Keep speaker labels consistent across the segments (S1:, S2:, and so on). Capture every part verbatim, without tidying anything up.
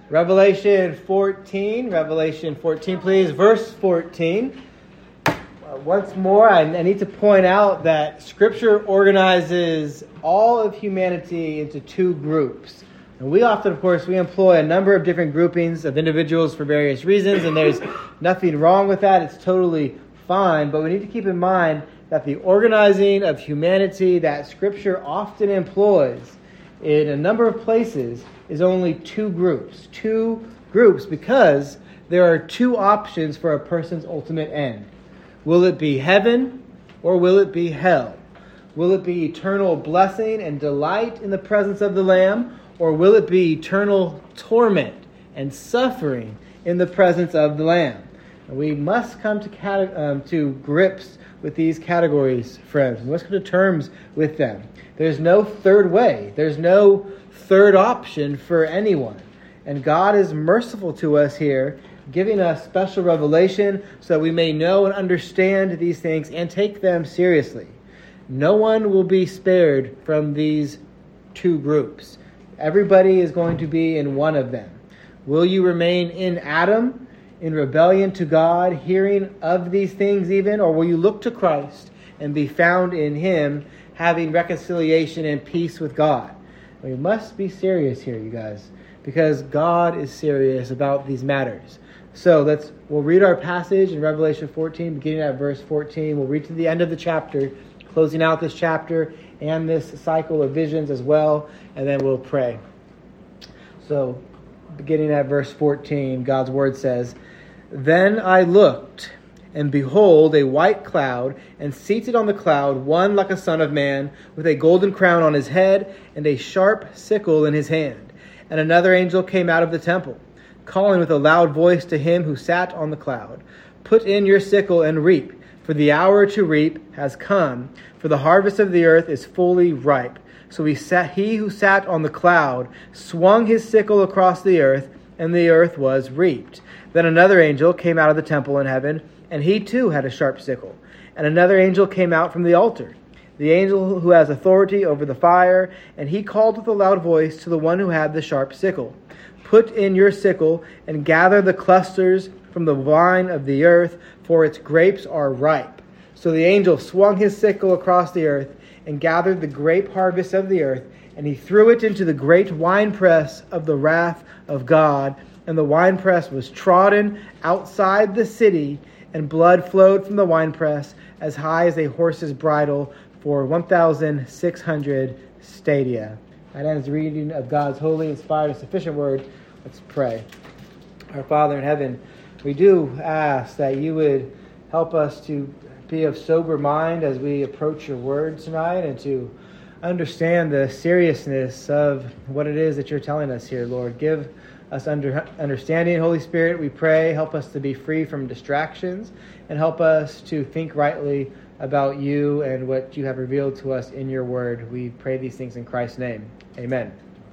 S1: Revelation fourteen, Revelation fourteen, please, verse fourteen. Uh, once more, I, I need to point out that Scripture organizes all of humanity into two groups. And we often, of course, we employ a number of different groupings of individuals for various reasons, and there's nothing wrong with that. It's totally fine, but we need to keep in mind that the organizing of humanity that Scripture often employs in a number of places is only two groups. Two groups because there are two options for a person's ultimate end. Will it be heaven or will it be hell? Will it be eternal blessing and delight in the presence of the Lamb, or will it be eternal torment and suffering in the presence of the Lamb? And we must come to cate- um, to grips with these categories, friends. We must come to terms with them. There's no third way. There's no third option for anyone. And God is merciful to us here, giving us special revelation so that we may know and understand these things and take them seriously. No one will be spared from these two groups. Everybody is going to be in one of them. Will you remain in Adam, in rebellion to God, hearing of these things even, or will you look to Christ and be found in Him, having reconciliation and peace with God? We must be serious here, you guys, because God is serious about these matters. So let's we'll read our passage in Revelation fourteen, beginning at verse fourteen. We'll read to the end of the chapter, closing out this chapter and this cycle of visions as well, and then we'll pray. So, beginning at verse fourteen, God's word says, "Then I looked, and behold, a white cloud, and seated on the cloud, one like a son of man, with a golden crown on his head, and a sharp sickle in his hand. And another angel came out of the temple, calling with a loud voice to him who sat on the cloud, 'Put in your sickle and reap, for the hour to reap has come, for the harvest of the earth is fully ripe.' So he sat, he who sat on the cloud swung his sickle across the earth, and the earth was reaped. Then another angel came out of the temple in heaven, and he too had a sharp sickle. And another angel came out from the altar, the angel who has authority over the fire, and he called with a loud voice to the one who had the sharp sickle, 'Put in your sickle and gather the clusters from the vine of the earth, for its grapes are ripe.' So the angel swung his sickle across the earth and gathered the grape harvest of the earth, and he threw it into the great winepress of the wrath of God. And the winepress was trodden outside the city, and blood flowed from the winepress as high as a horse's bridle for one thousand six hundred stadia." That ends the reading of God's holy, inspired, and sufficient word. Let's pray. Our Father in heaven, we do ask that you would help us to be of sober mind as we approach your word tonight, and to understand the seriousness of what it is that you're telling us here, Lord. Give us under, understanding, Holy Spirit, we pray. Help us to be free from distractions, and help us to think rightly about you and what you have revealed to us in your word. We pray these things in Christ's name. Amen.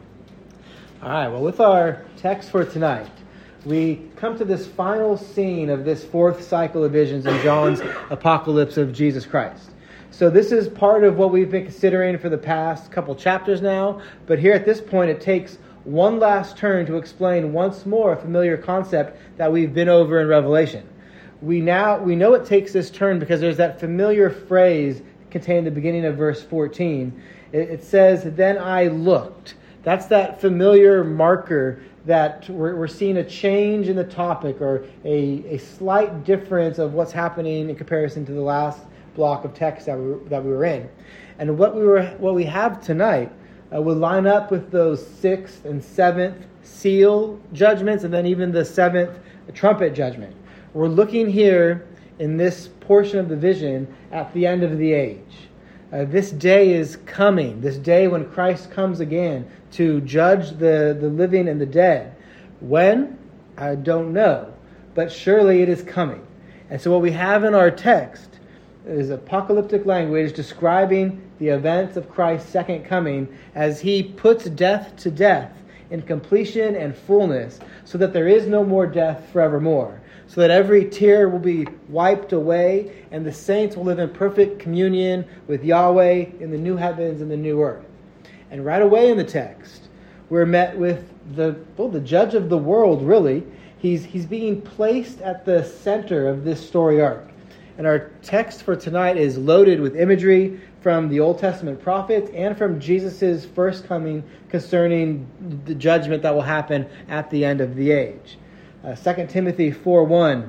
S1: All right, well, with our text for tonight, we come to this final scene of this fourth cycle of visions in John's apocalypse of Jesus Christ. So this is part of what we've been considering for the past couple chapters now, but here at this point it takes one last turn to explain once more a familiar concept that we've been over in Revelation. We now we know it takes this turn because there's that familiar phrase contained in the beginning of verse fourteen. It, it says, "Then I looked." That's that familiar marker that we're, we're seeing a change in the topic, or a, a slight difference of what's happening in comparison to the last block of text that we, that we were in. And what we were what we have tonight Uh, would line up with those sixth and seventh seal judgments, and then even the seventh trumpet judgment. We're looking here in this portion of the vision at the end of the age. Uh, this day is coming, this day when Christ comes again to judge the, the living and the dead. When? I don't know, but surely it is coming. And so what we have in our text is apocalyptic language describing the events of Christ's second coming as he puts death to death in completion and fullness, so that there is no more death forevermore, so that every tear will be wiped away, and the saints will live in perfect communion with Yahweh in the new heavens and the new earth. And right away in the text, we're met with the well, the judge of the world, really. He's, he's being placed at the center of this story arc. And our text for tonight is loaded with imagery from the Old Testament prophets and from Jesus' first coming concerning the judgment that will happen at the end of the age. Uh, Second Timothy four one,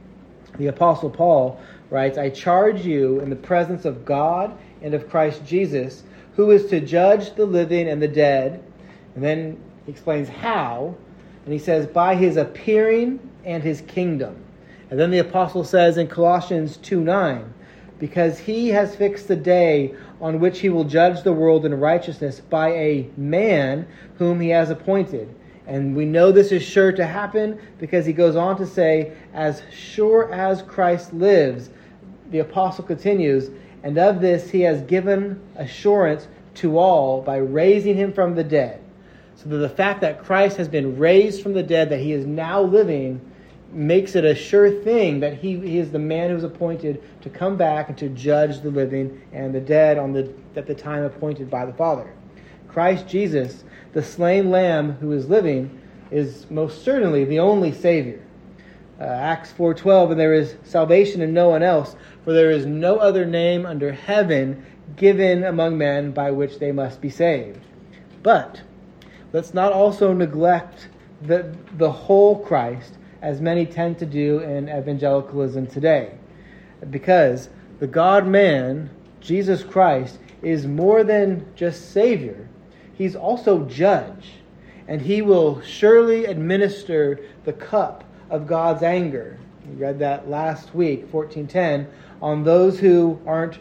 S1: the Apostle Paul writes, I charge you in the presence of God and of Christ Jesus, who is to judge the living and the dead. And then he explains how. And he says, by his appearing and his kingdom. And then the apostle says in Colossians two nine, because he has fixed the day on which he will judge the world in righteousness by a man whom he has appointed. And we know this is sure to happen because he goes on to say, as sure as Christ lives, the apostle continues, and of this he has given assurance to all by raising him from the dead. So that the fact that Christ has been raised from the dead, that he is now living, makes it a sure thing that he, he is the man who is appointed to come back and to judge the living and the dead on the at the time appointed by the Father. Christ Jesus, the slain lamb who is living, is most certainly the only Savior. Uh, Acts four twelve, and there is salvation in no one else, for there is no other name under heaven given among men by which they must be saved. But let's not also neglect the, the whole Christ, as many tend to do in evangelicalism today. Because the God-man, Jesus Christ, is more than just Savior. He's also judge. And he will surely administer the cup of God's anger. We read that last week, fourteen ten, on those who aren't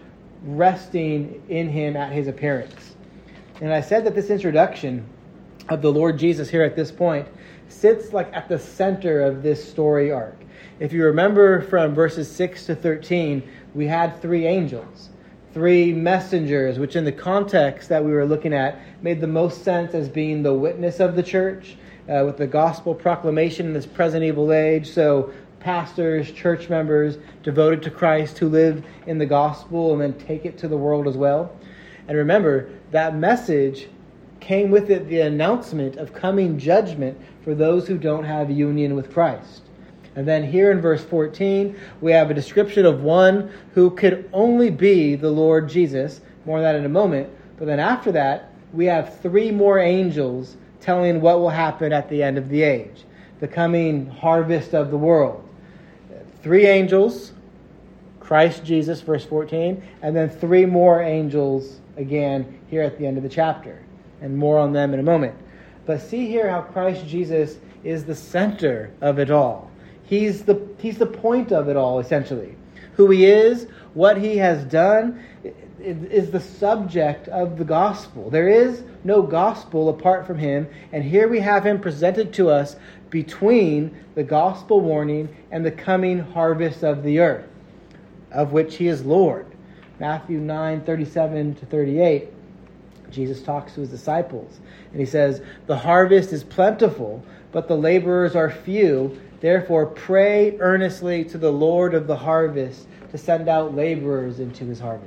S1: resting in him at his appearance. And I said that this introduction of the Lord Jesus here at this point sits like at the center of this story arc. If you remember from verses six to thirteen, we had three angels, three messengers, which in the context that we were looking at made the most sense as being the witness of the church uh, with the gospel proclamation in this present evil age. So pastors, church members devoted to Christ who live in the gospel and then take it to the world as well. And remember, that message came with it the announcement of coming judgment for those who don't have union with Christ. And then here in verse fourteen, we have a description of one who could only be the Lord Jesus. More on that in a moment. But then after that, we have three more angels telling what will happen at the end of the age, the coming harvest of the world. Three angels, Christ Jesus, verse fourteen, and then three more angels again here at the end of the chapter. And more on them in a moment. But see here how Christ Jesus is the center of it all. He's the, he's the point of it all, essentially. Who he is, what he has done, is the subject of the gospel. There is no gospel apart from him, and here we have him presented to us between the gospel warning and the coming harvest of the earth, of which he is Lord. Matthew nine thirty-seven to thirty-eight. Jesus talks to his disciples, and he says, the harvest is plentiful, but the laborers are few. Therefore, pray earnestly to the Lord of the harvest to send out laborers into his harvest.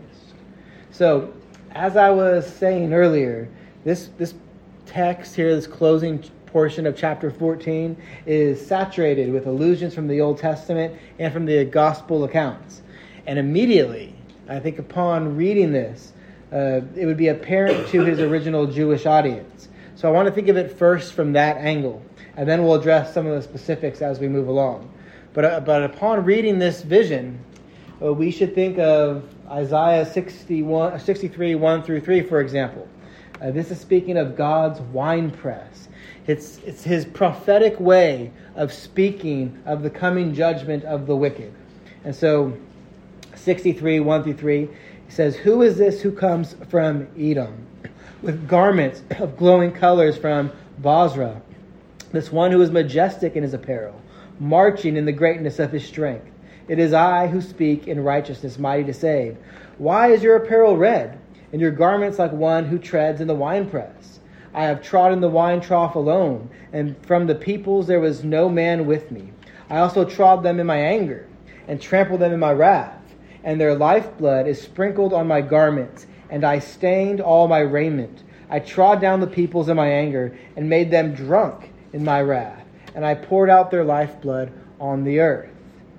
S1: So, as I was saying earlier, this, this text here, this closing portion of chapter fourteen, is saturated with allusions from the Old Testament and from the gospel accounts. And immediately, I think upon reading this, Uh, it would be apparent to his original Jewish audience. So I want to think of it first from that angle, and then we'll address some of the specifics as we move along. But uh, but upon reading this vision, uh, we should think of Isaiah sixty-one, sixty-three, one through three, for example. Uh, this is speaking of God's winepress. It's, it's his prophetic way of speaking of the coming judgment of the wicked. And so, sixty-three, one through three, he says, who is this who comes from Edom, with garments of glowing colors from Bozrah? This one who is majestic in his apparel, marching in the greatness of his strength. It is I who speak in righteousness, mighty to save. Why is your apparel red, and your garments like one who treads in the winepress? I have trodden the wine trough alone, and from the peoples there was no man with me. I also trod them in my anger, and trampled them in my wrath. And their lifeblood is sprinkled on my garments, and I stained all my raiment. I trod down the peoples in my anger and made them drunk in my wrath, and I poured out their lifeblood on the earth.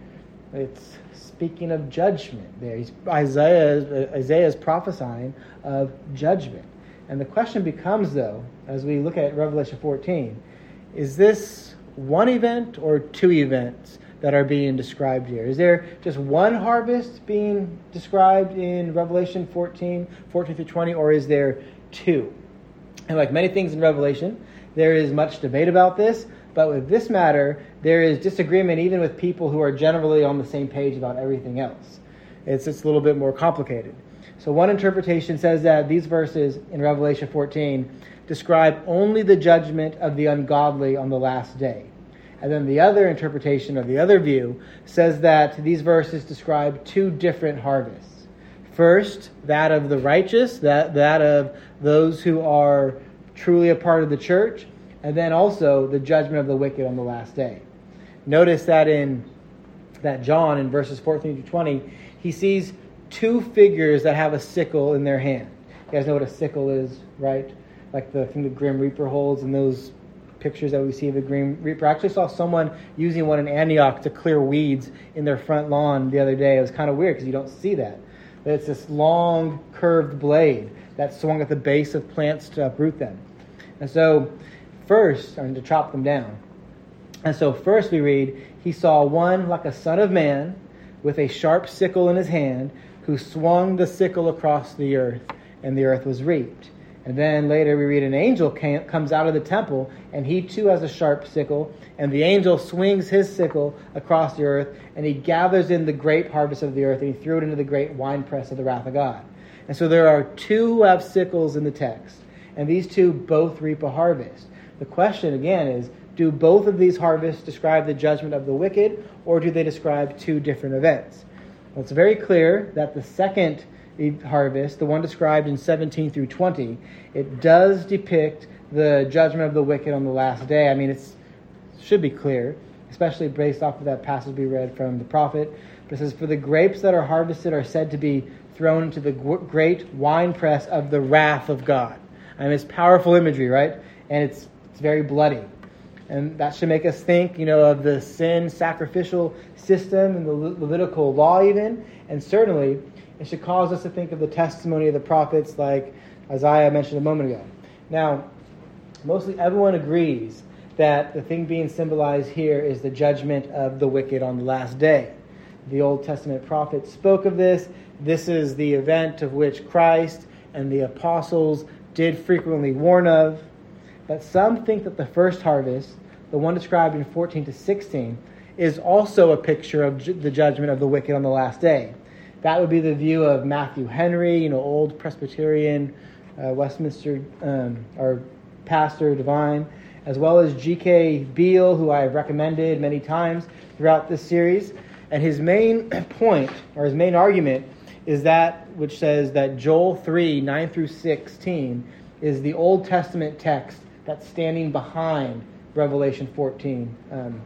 S1: It's speaking of judgment there. He's, Isaiah, Isaiah is prophesying of judgment. And the question becomes, though, as we look at Revelation fourteen, is this one event or two events that are being described here? Is there just one harvest being described in Revelation fourteen, fourteen through twenty, or is there two? And like many things in Revelation, there is much debate about this, but with this matter, there is disagreement even with people who are generally on the same page about everything else. It's just a little bit more complicated. So one interpretation says that these verses in Revelation fourteen describe only the judgment of the ungodly on the last day. And then the other interpretation, or the other view, says that these verses describe two different harvests. First, that of the righteous, that, that of those who are truly a part of the church, and then also the judgment of the wicked on the last day. Notice that in that John, in verses fourteen to twenty, he sees two figures that have a sickle in their hand. You guys know what a sickle is, right? Like the thing the Grim Reaper holds in those pictures that we see of the Grim Reaper. I actually saw someone using one in Antioch to clear weeds in their front lawn the other day. It was kind of weird because you don't see that. But it's this long, curved blade that swung at the base of plants to uproot them. And so first, and to chop them down. And so first we read, he saw one like a son of man with a sharp sickle in his hand, who swung the sickle across the earth, and the earth was reaped. And then later we read an angel came, comes out of the temple, and he too has a sharp sickle, and the angel swings his sickle across the earth, and he gathers in the grape harvest of the earth, and he threw it into the great winepress of the wrath of God. And so there are two who have sickles in the text, and these two both reap a harvest. The question again is, do both of these harvests describe the judgment of the wicked, or do they describe two different events? Well, it's very clear that the second harvest, the one described in seventeen through twenty, it does depict the judgment of the wicked on the last day. I mean, it should be clear, especially based off of that passage we read from the prophet. But it says, for the grapes that are harvested are said to be thrown into the great winepress of the wrath of God. I mean, it's powerful imagery, right? And it's it's very bloody. And that should make us think, you know, of the sin sacrificial system and the Le- Levitical law even. And certainly, it should cause us to think of the testimony of the prophets like Isaiah mentioned a moment ago. Now, mostly everyone agrees that the thing being symbolized here is the judgment of the wicked on the last day. The Old Testament prophets spoke of this. This is the event of which Christ and the apostles did frequently warn of. But some think that the first harvest, the one described in fourteen to sixteen, is also a picture of ju- the judgment of the wicked on the last day. That would be the view of Matthew Henry, you know, old Presbyterian, uh, Westminster, um, our pastor, divine, as well as G K Beale, who I have recommended many times throughout this series. And his main point, or his main argument, is that which says that Joel three, nine through sixteen, is the Old Testament text that's standing behind Revelation fourteen. Um,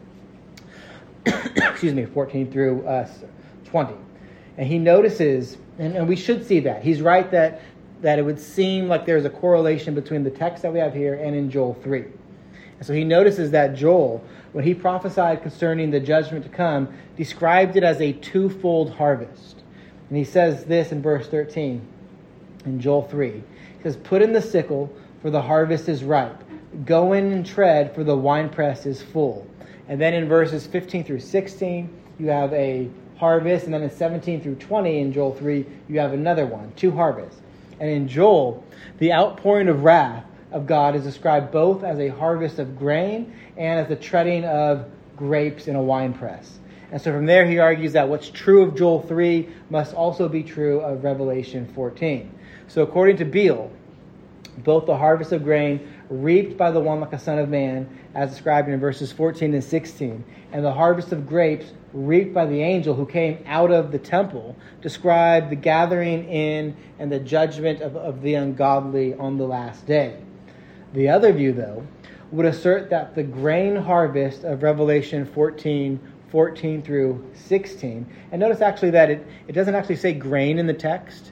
S1: excuse me, fourteen through uh, twenty. And he notices, and, and we should see that. He's right that, that it would seem like there's a correlation between the text that we have here and in Joel three. And so he notices that Joel, when he prophesied concerning the judgment to come, described it as a twofold harvest. And he says this in verse thirteen in Joel three. He says, put in the sickle, for the harvest is ripe. Go in and tread, for the winepress is full. And then in verses fifteen through sixteen, you have a harvest. And then in seventeen through twenty in Joel three, you have another one, two harvests. And in Joel, the outpouring of wrath of God is described both as a harvest of grain and as the treading of grapes in a winepress. And so from there he argues that what's true of Joel three must also be true of Revelation fourteen. So according to Beale, both the harvest of grain reaped by the one like a son of man, as described in verses fourteen and sixteen, and the harvest of grapes reaped by the angel who came out of the temple, describe the gathering in and the judgment of, of the ungodly on the last day. The other view, though, would assert that the grain harvest of Revelation fourteen, fourteen through sixteen, and notice actually that it, it doesn't actually say grain in the text,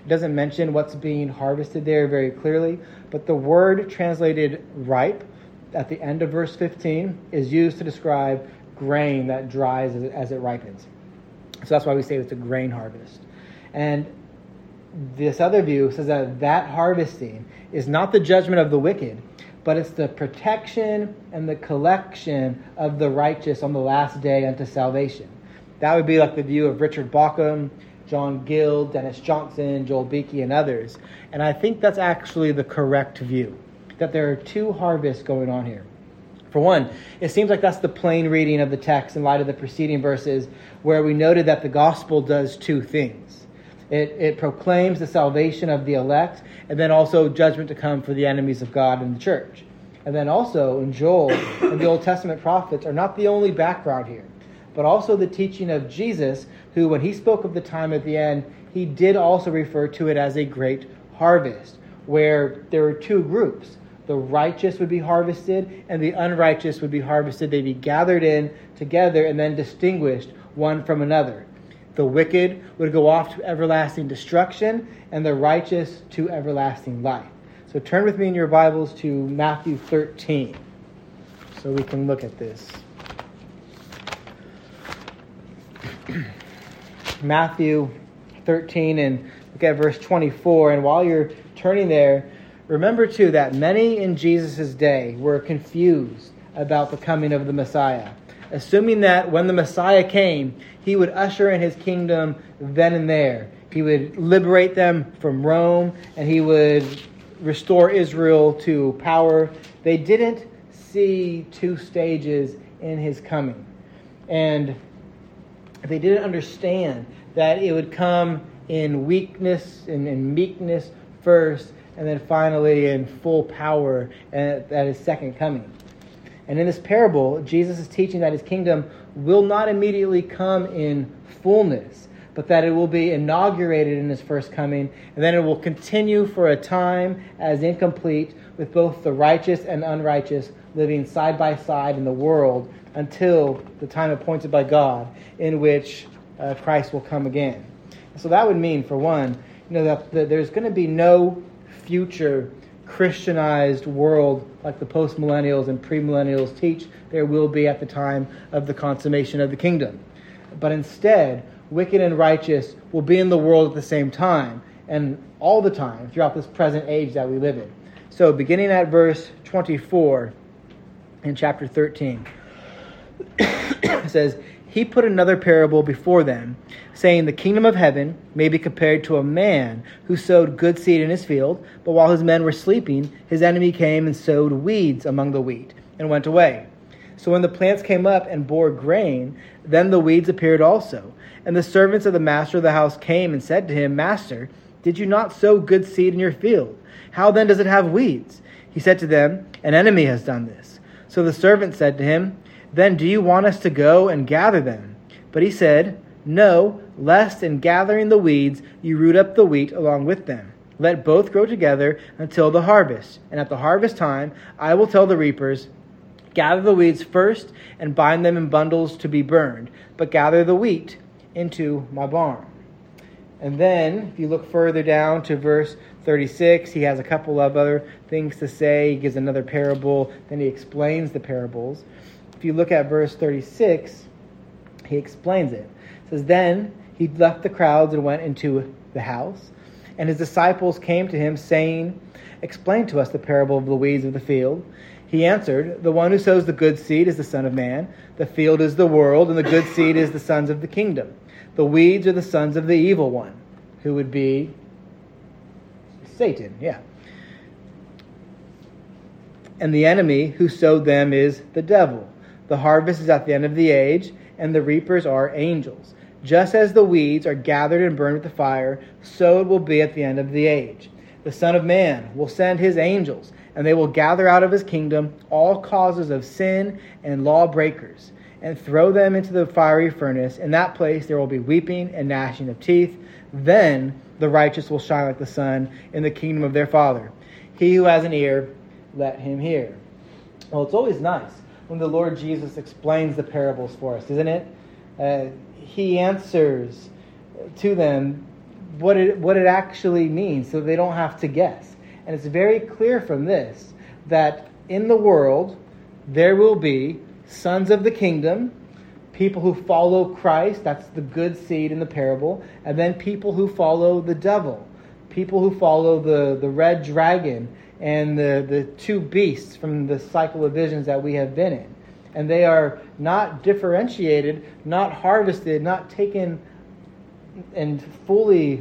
S1: It doesn't mention what's being harvested there very clearly, but the word translated ripe at the end of verse fifteen is used to describe grain that dries as it, as it ripens. So that's why we say it's a grain harvest. And this other view says that that harvesting is not the judgment of the wicked, but it's the protection and the collection of the righteous on the last day unto salvation. That would be like the view of Richard Bauckham, John Gill, Dennis Johnson, Joel Beakey, and others. And I think that's actually the correct view, that there are two harvests going on here. For one, it seems like that's the plain reading of the text in light of the preceding verses where we noted that the gospel does two things. It, it proclaims the salvation of the elect, and then also judgment to come for the enemies of God and the church. And then also in Joel and the Old Testament prophets are not the only background here, but also the teaching of Jesus, who when he spoke of the time at the end, he did also refer to it as a great harvest, where there were two groups. The righteous would be harvested and the unrighteous would be harvested. They'd be gathered in together and then distinguished one from another. The wicked would go off to everlasting destruction and the righteous to everlasting life. So turn with me in your Bibles to Matthew thirteen so we can look at this. Matthew thirteen, and look at verse twenty-four. And while you're turning there, remember too that many in Jesus' day were confused about the coming of the Messiah, assuming that when the Messiah came, he would usher in his kingdom then and there. He would liberate them from Rome, and he would restore Israel to power. They didn't see two stages in his coming. And they didn't understand that it would come in weakness and in meekness first, and then finally in full power at, at his second coming. And in this parable, Jesus is teaching that his kingdom will not immediately come in fullness, but that it will be inaugurated in his first coming, and then it will continue for a time as incomplete, with both the righteous and unrighteous living side by side in the world until the time appointed by God, in which uh, Christ will come again. So that would mean, for one, you know, that, that there's going to be no future Christianized world like the post-millennials and premillennials teach there will be at the time of the consummation of the kingdom. But instead, wicked and righteous will be in the world at the same time and all the time throughout this present age that we live in. So beginning at verse twenty-four in chapter thirteen, it says, "He put another parable before them, saying, the kingdom of heaven may be compared to a man who sowed good seed in his field, but while his men were sleeping, his enemy came and sowed weeds among the wheat and went away. So when the plants came up and bore grain, then the weeds appeared also. And the servants of the master of the house came and said to him, Master, did you not sow good seed in your field? How then does it have weeds? He said to them, An enemy has done this. So the servant said to him, Then do you want us to go and gather them? But he said, No, lest in gathering the weeds you root up the wheat along with them. Let both grow together until the harvest. And at the harvest time I will tell the reapers, Gather the weeds first and bind them in bundles to be burned, but gather the wheat into my barn." And then, if you look further down to verse thirty-six, he has a couple of other things to say. He gives another parable, then he explains the parables. If you look at verse thirty-six, he explains it. It says, "Then he left the crowds and went into the house, and his disciples came to him, saying, Explain to us the parable of the weeds of the field. He answered, The one who sows the good seed is the Son of Man. The field is the world, and the good seed is the sons of the kingdom. The weeds are the sons of the evil one," who would be Satan, yeah. "And the enemy who sowed them is the devil. The harvest is at the end of the age, and the reapers are angels. Just as the weeds are gathered and burned with the fire, so it will be at the end of the age. The Son of Man will send his angels, and they will gather out of his kingdom all causes of sin and lawbreakers, and throw them into the fiery furnace. In that place there will be weeping and gnashing of teeth. Then the righteous will shine like the sun in the kingdom of their Father. He who has an ear, let him hear." Well, it's always nice when the Lord Jesus explains the parables for us, isn't it? Uh, he answers to them what it what it actually means so they don't have to guess. And it's very clear from this that in the world there will be sons of the kingdom, people who follow Christ, that's the good seed in the parable, and then people who follow the devil, people who follow the, the red dragon and the, the two beasts from the cycle of visions that we have been in. And they are not differentiated, not harvested, not taken and fully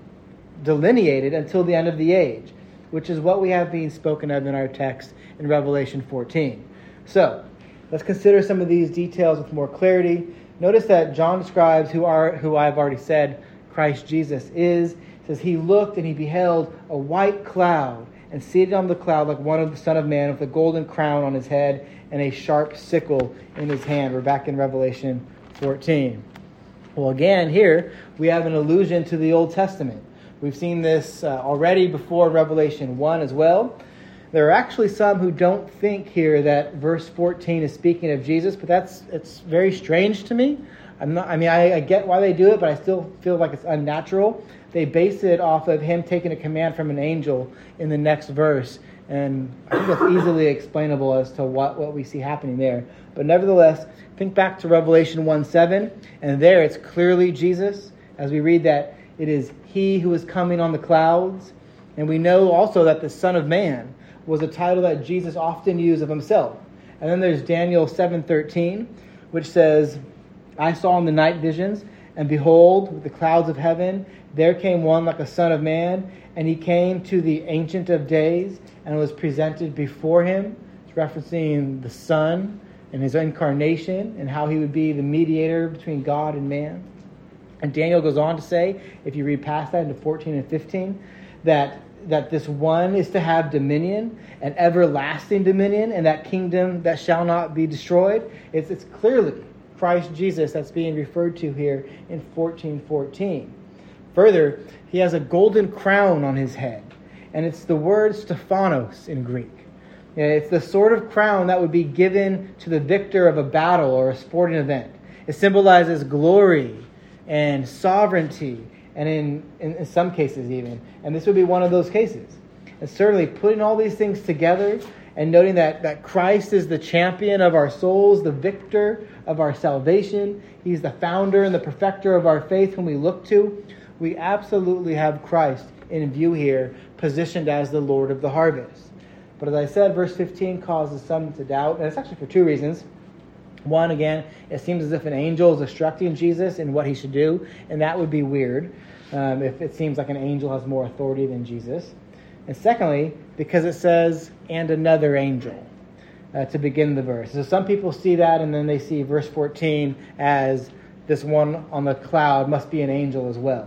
S1: delineated until the end of the age, which is what we have been spoken of in our text in Revelation fourteen. So, let's consider some of these details with more clarity. Notice that John describes who are who I've already said Christ Jesus is. It says, he looked and he beheld a white cloud, and seated on the cloud like one of the Son of Man with a golden crown on his head and a sharp sickle in his hand. We're back in Revelation fourteen. Well, again, here we have an allusion to the Old Testament. We've seen this uh, already before Revelation one as well. There are actually some who don't think here that verse fourteen is speaking of Jesus, but that's it's very strange to me. I'm not. I mean, I, I get why they do it, but I still feel like it's unnatural. They base it off of him taking a command from an angel in the next verse, and I think that's easily explainable as to what, what we see happening there. But nevertheless, think back to Revelation one seven, and there it's clearly Jesus, as we read that it is he who is coming on the clouds. And we know also that the Son of Man was a title that Jesus often used of himself. And then there's Daniel seven thirteen, which says, I saw in the night visions, and behold, with the clouds of heaven, there came one like a son of man, and he came to the Ancient of Days, and was presented before him. It's referencing the Son and his incarnation, and how he would be the mediator between God and man. And Daniel goes on to say, if you read past that into fourteen and fifteen, that that this one is to have dominion, an everlasting dominion, and that kingdom that shall not be destroyed. It's, it's clearly Christ Jesus that's being referred to here in fourteen fourteen. Further, he has a golden crown on his head, and it's the word Stephanos in Greek. It's the sort of crown that would be given to the victor of a battle or a sporting event. It symbolizes glory and sovereignty, and in, in, in some cases even. And this would be one of those cases. And certainly putting all these things together and noting that, that Christ is the champion of our souls, the victor of our salvation. He's the founder and the perfecter of our faith whom we look to. We absolutely have Christ in view here, positioned as the Lord of the harvest. But as I said, verse fifteen causes some to doubt. And it's actually for two reasons. One, again, it seems as if an angel is instructing Jesus in what he should do, and that would be weird um, if it seems like an angel has more authority than Jesus. And secondly, because it says, and another angel, uh, to begin the verse. So some people see that, and then they see verse fourteen as this one on the cloud must be an angel as well.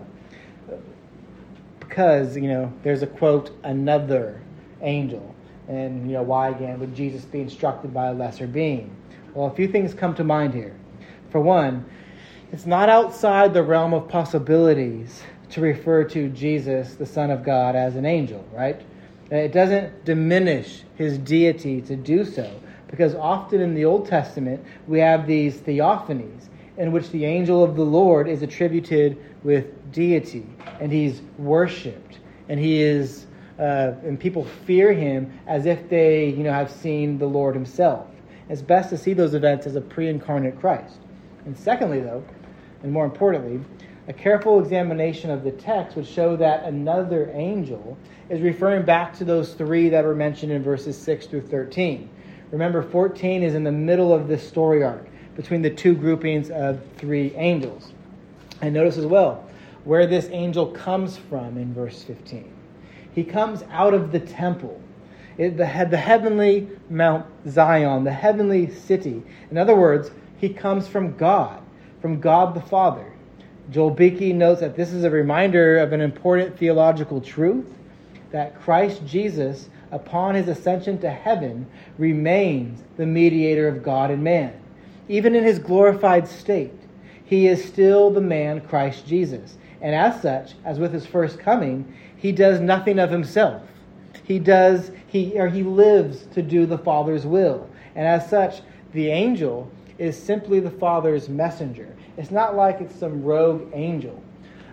S1: Because, you know, there's a quote, another angel. And, you know, why again would Jesus be instructed by a lesser being? Well, a few things come to mind here. For one, it's not outside the realm of possibilities to refer to Jesus, the Son of God, as an angel, right? It doesn't diminish his deity to do so, because often in the Old Testament, we have these theophanies in which the angel of the Lord is attributed with deity, and he's worshipped, and he is, uh, and people fear him as if they, you know, have seen the Lord himself. It's best to see those events as a pre-incarnate Christ. And secondly, though, and more importantly, a careful examination of the text would show that another angel is referring back to those three that were mentioned in verses six through thirteen. Remember, fourteen is in the middle of this story arc between the two groupings of three angels. And notice as well where this angel comes from in verse fifteen. He comes out of the temple. It, the, the heavenly Mount Zion, the heavenly city. In other words, he comes from God, from God the Father. Joel Beeke notes that this is a reminder of an important theological truth, that Christ Jesus, upon his ascension to heaven, remains the mediator of God and man. Even in his glorified state, he is still the man Christ Jesus. And as such, as with his first coming, he does nothing of himself. He does, he or he lives to do the Father's will. And as such, the angel is simply the Father's messenger. It's not like it's some rogue angel.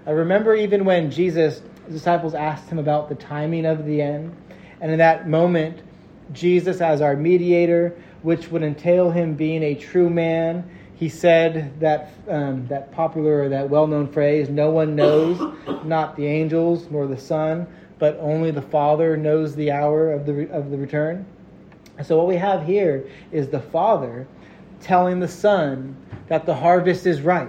S1: I remember even when Jesus' disciples asked him about the timing of the end, and in that moment, Jesus as our mediator, which would entail him being a true man, he said that um, that popular or that well-known phrase, no one knows, not the angels nor the Son, but only the Father knows the hour of the of the return. And so what we have here is the Father telling the Son that the harvest is ripe.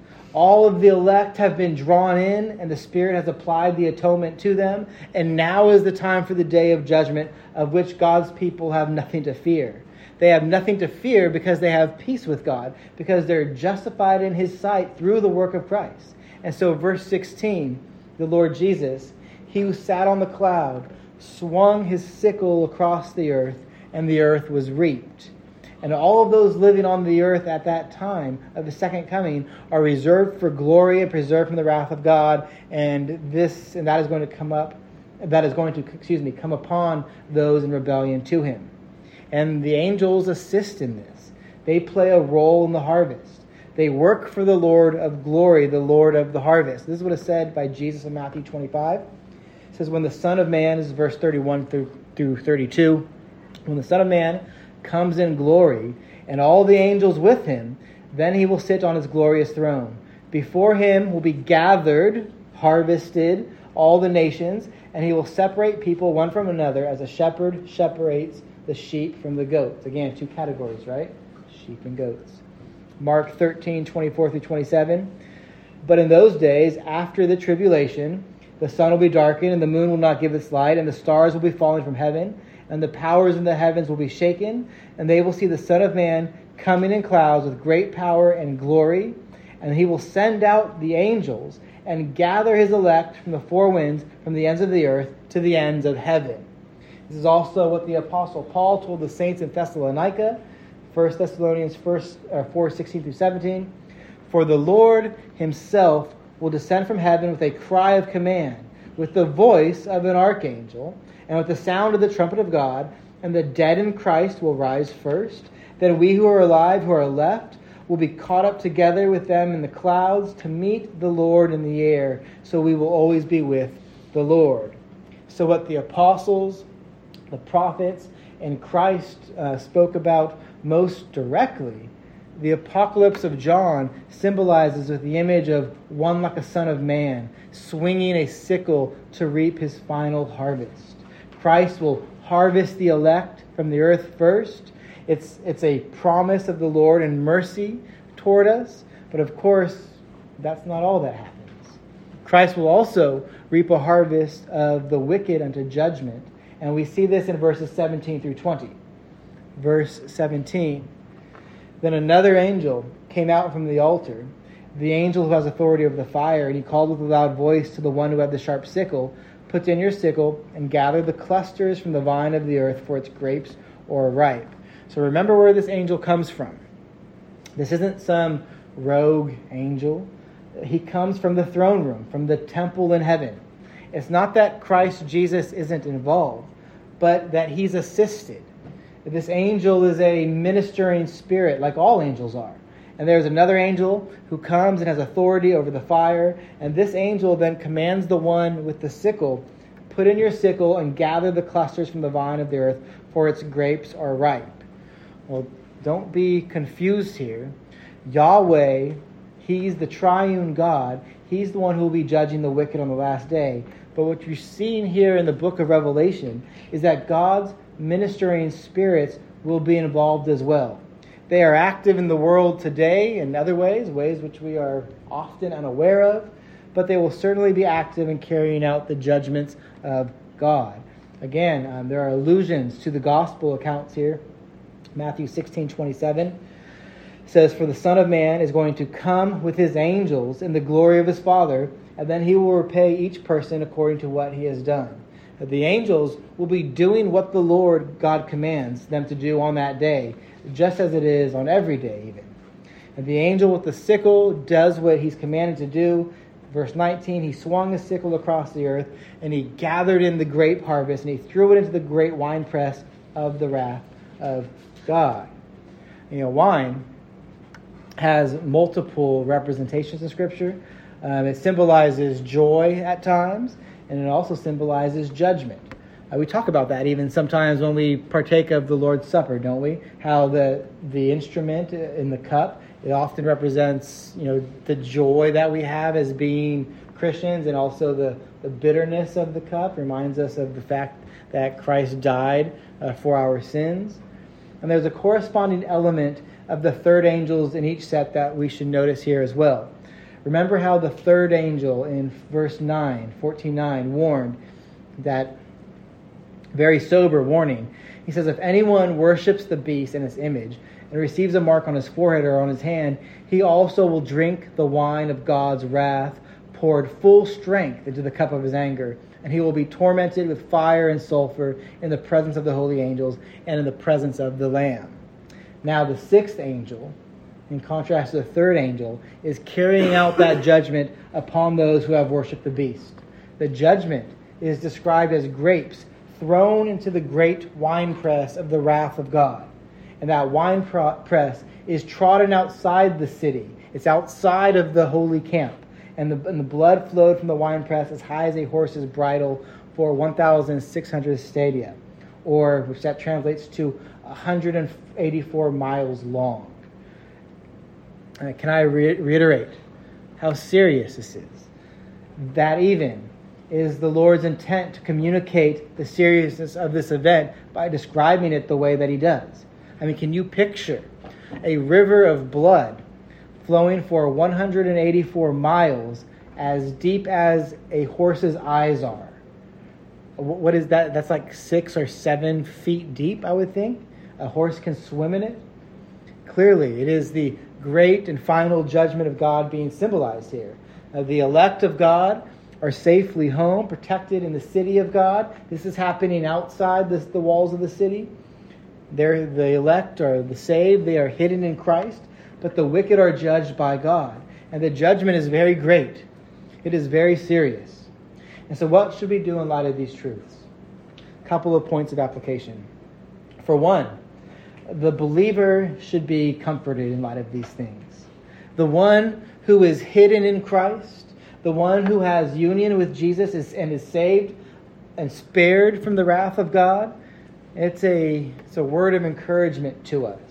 S1: All of the elect have been drawn in, and the Spirit has applied the atonement to them, and now is the time for the day of judgment, of which God's people have nothing to fear. They have nothing to fear because they have peace with God, because they're justified in His sight through the work of Christ. And so verse sixteen, the Lord Jesus, He who sat on the cloud, swung His sickle across the earth, and the earth was reaped. And all of those living on the earth at that time of the second coming are reserved for glory and preserved from the wrath of God. And this and that is going to come up, that is going to, excuse me, come upon those in rebellion to Him. And the angels assist in this. They play a role in the harvest. They work for the Lord of glory, the Lord of the harvest. This is what is said by Jesus in Matthew twenty-five. It says, when the Son of Man, this is verse thirty-one through, through thirty-two, when the Son of Man comes in glory, and all the angels with Him, then He will sit on His glorious throne. Before Him will be gathered, harvested, all the nations, and He will separate people one from another as a shepherd separates the sheep from the goats. Again, two categories, right? Sheep and goats. Mark thirteen, twenty-four through twenty-seven. But in those days, after the tribulation, the sun will be darkened, and the moon will not give its light, and the stars will be falling from heaven, and the powers in the heavens will be shaken, and they will see the Son of Man coming in clouds with great power and glory, and He will send out the angels and gather His elect from the four winds, from the ends of the earth to the ends of heaven. This is also what the Apostle Paul told the saints in Thessalonica, First Thessalonians four, sixteen through seventeen. For the Lord Himself will descend from heaven with a cry of command, with the voice of an archangel, and with the sound of the trumpet of God, and the dead in Christ will rise first. Then we who are alive, who are left, will be caught up together with them in the clouds to meet the Lord in the air. So we will always be with the Lord. So what the apostles, the prophets, and Christ uh, spoke about most directly, the apocalypse of John symbolizes with the image of one like a son of man, swinging a sickle to reap his final harvest. Christ will harvest the elect from the earth first. It's, it's a promise of the Lord and mercy toward us. But of course, that's not all that happens. Christ will also reap a harvest of the wicked unto judgment. And we see this in verses seventeen through twenty. Verse seventeen. Then another angel came out from the altar, the angel who has authority over the fire, and he called with a loud voice to the one who had the sharp sickle, put in your sickle and gather the clusters from the vine of the earth, for its grapes are ripe. So remember where this angel comes from. This isn't some rogue angel. He comes from the throne room, from the temple in heaven. It's not that Christ Jesus isn't involved, but that He's assisted. This angel is a ministering spirit, like all angels are. And there's another angel who comes and has authority over the fire. And this angel then commands the one with the sickle, put in your sickle and gather the clusters from the vine of the earth, for its grapes are ripe. Well, don't be confused here. Yahweh, He's the triune God. He's the one who will be judging the wicked on the last day. But what you're seeing here in the book of Revelation is that God's ministering spirits will be involved as well. They are active in the world today in other ways, ways which we are often unaware of, but they will certainly be active in carrying out the judgments of God. Again, um, there are allusions to the gospel accounts here. Matthew sixteen twenty-seven says, for the Son of Man is going to come with His angels in the glory of His Father, and then He will repay each person according to what he has done. The angels will be doing what the Lord God commands them to do on that day, just as it is on every day even. And the angel with the sickle does what he's commanded to do. Verse nineteen, he swung his sickle across the earth, and he gathered in the grape harvest, and he threw it into the great winepress of the wrath of God. You know, wine has multiple representations in Scripture. Um, it symbolizes joy at times, and it also symbolizes judgment. Uh, we talk about that even sometimes when we partake of the Lord's Supper, don't we? How the the instrument in the cup, it often represents, you know, the joy that we have as being Christians, and also the, the bitterness of the cup reminds us of the fact that Christ died uh, for our sins. And there's a corresponding element of the third angels in each set that we should notice here as well. Remember how the third angel in verse nine, fourteen nine, warned that very sober warning. He says, if anyone worships the beast and its image and receives a mark on his forehead or on his hand, he also will drink the wine of God's wrath, poured full strength into the cup of his anger, and he will be tormented with fire and sulfur in the presence of the holy angels and in the presence of the Lamb. Now the sixth angel, in contrast to the third angel, is carrying out that judgment upon those who have worshipped the beast. The judgment is described as grapes thrown into the great winepress of the wrath of God. And that winepress is trodden outside the city. It's outside of the holy camp. And the, and the blood flowed from the winepress as high as a horse's bridle for one thousand six hundred stadia, or which that translates to one hundred eighty-four miles long. Uh, can I re- reiterate how serious this is? That even is the Lord's intent to communicate the seriousness of this event by describing it the way that he does. I mean, can you picture a river of blood flowing for one hundred eighty-four miles as deep as a horse's eyes are? What is that? That's like six or seven feet deep, I would think. A horse can swim in it. Clearly, it is the great and final judgment of God being symbolized here. Uh, the elect of God are safely home, protected in the city of God. This is happening outside this, the walls of the city. They're the elect or the saved. They are hidden in Christ. But the wicked are judged by God. And the judgment is very great. It is very serious. And so what should we do in light of these truths? A couple of points of application. For one, the believer should be comforted in light of these things. The one who is hidden in Christ, the one who has union with Jesus is, and is saved and spared from the wrath of God, it's a, it's a word of encouragement to us.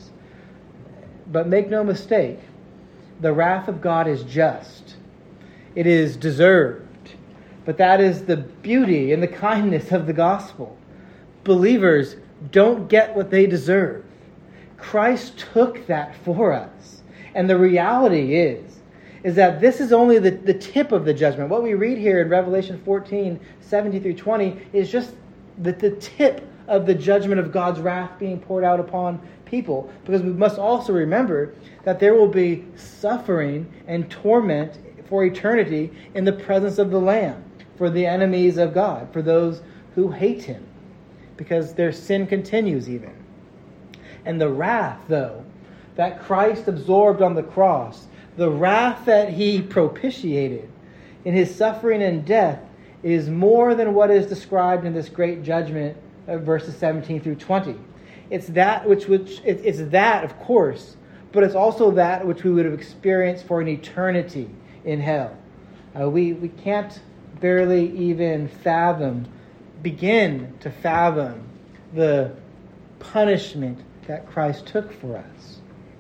S1: But make no mistake, the wrath of God is just. It is deserved. But that is the beauty and the kindness of the gospel. Believers don't get what they deserve. Christ took that for us. And the reality is, is that this is only the, the tip of the judgment. What we read here in Revelation fourteen, seventeen through twenty is just the, the tip of the judgment of God's wrath being poured out upon people. Because we must also remember that there will be suffering and torment for eternity in the presence of the Lamb, for the enemies of God, for those who hate him, because their sin continues even. And the wrath, though, that Christ absorbed on the cross, the wrath that he propitiated in his suffering and death, is more than what is described in this great judgment of verses seventeen through twenty. It's that which, which it, it's that, of course, but it's also that which we would have experienced for an eternity in hell. Uh, we, we can't barely even fathom, begin to fathom the punishment that Christ took for us.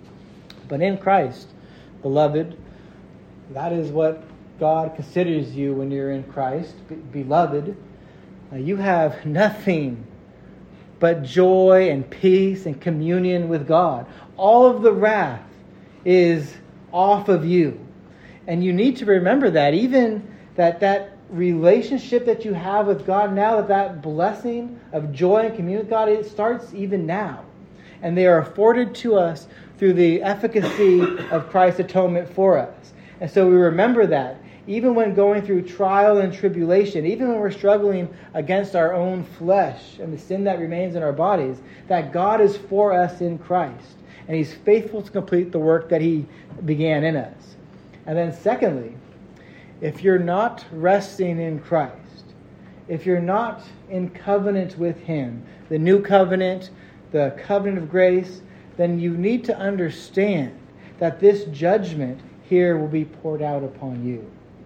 S1: But in Christ, beloved, that is what God considers you when you're in Christ. Be- beloved, uh, you have nothing but joy and peace and communion with God. All of the wrath is off of you. And you need to remember that, even that that relationship that you have with God now, that that blessing of joy and communion with God, it starts even now. And they are afforded to us through the efficacy of Christ's atonement for us. And so we remember that, even when going through trial and tribulation, even when we're struggling against our own flesh and the sin that remains in our bodies, that God is for us in Christ. And he's faithful to complete the work that he began in us. And then secondly, if you're not resting in Christ, if you're not in covenant with him, the new covenant, the covenant of grace, then you need to understand that this judgment here will be poured out upon you.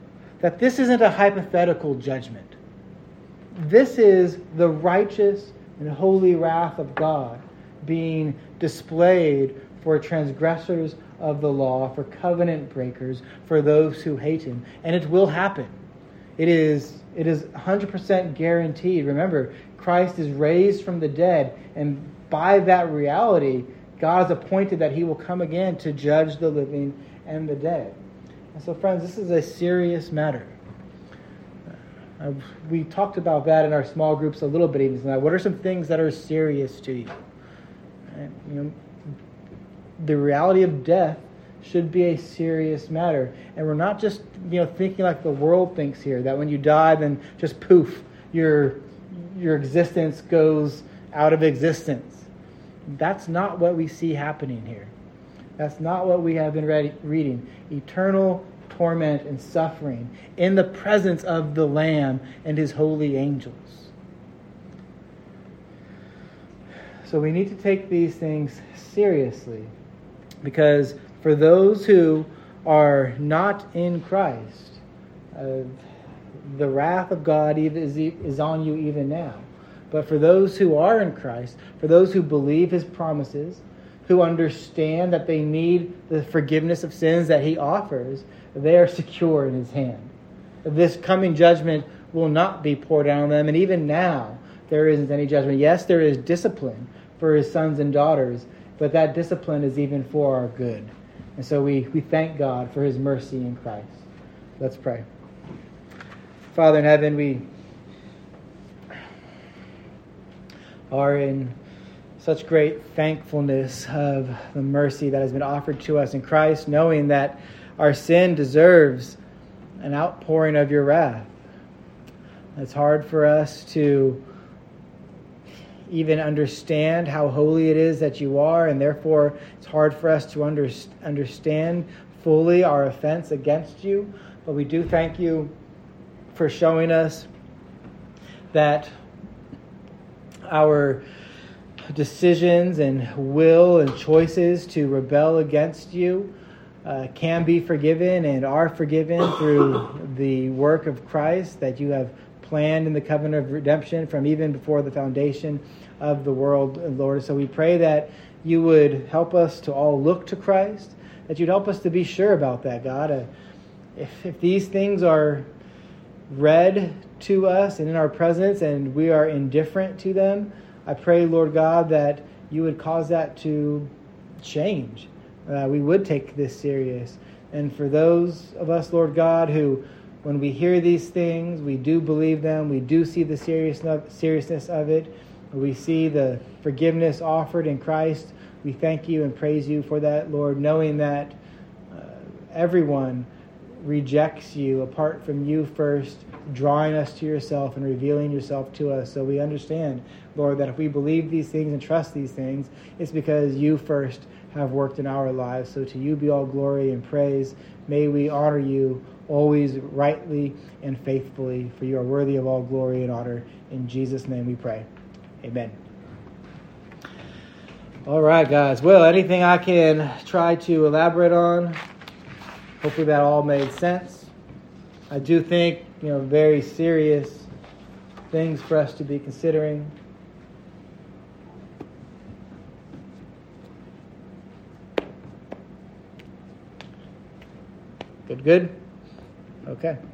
S1: that this isn't a hypothetical judgment. This is the righteous and holy wrath of God being displayed for transgressors of the law, for covenant breakers, for those who hate him. And it will happen. It is, it is one hundred percent guaranteed. Remember, Christ is raised from the dead, and by that reality, God has appointed that he will come again to judge the living and the dead. And so, friends, this is a serious matter. Uh, we talked about that in our small groups a little bit even tonight. What are some things that are serious to you? Right? You know, the reality of death should be a serious matter. And we're not just, you know, thinking like the world thinks here, that when you die, then just poof, your your existence goes out of existence. That's not what we see happening here. That's not what we have been read, reading. Eternal torment and suffering in the presence of the Lamb and his holy angels. So we need to take these things seriously, because for those who are not in Christ, uh, the wrath of God is, is on you even now. But for those who are in Christ, for those who believe his promises, who understand that they need the forgiveness of sins that he offers, they are secure in his hand. This coming judgment will not be poured out on them. And even now, there isn't any judgment. Yes, there is discipline for his sons and daughters, but that discipline is even for our good. And so we, we thank God for his mercy in Christ. Let's pray. Father in heaven, we are in such great thankfulness of the mercy that has been offered to us in Christ, knowing that our sin deserves an outpouring of your wrath. It's hard for us to even understand how holy it is that you are, and therefore it's hard for us to under, understand fully our offense against you. But we do thank you for showing us that our decisions and will and choices to rebel against you uh, can be forgiven and are forgiven through the work of Christ that you have planned in the covenant of redemption from even before the foundation of the world, Lord. So we pray that you would help us to all look to Christ, that you'd help us to be sure about that, God. Uh, if, if these things are read to us and in our presence and we are indifferent to them, I pray, Lord God, that you would cause that to change. Uh, we would take this serious. And for those of us, Lord God, who when we hear these things, we do believe them, we do see the seriousness of it, we see the forgiveness offered in Christ, we thank you and praise you for that, Lord, knowing that uh, everyone rejects you apart from you first, drawing us to yourself and revealing yourself to us. So we understand, Lord, that if we believe these things and trust these things, it's because you first have worked in our lives. So to you be all glory and praise. May we honor you always rightly and faithfully, for you are worthy of all glory and honor. In Jesus' name we pray. Amen. All right, guys. Well, anything I can try to elaborate on? Hopefully that all made sense. I do think, you know, very serious things for us to be considering. Good, good? Okay.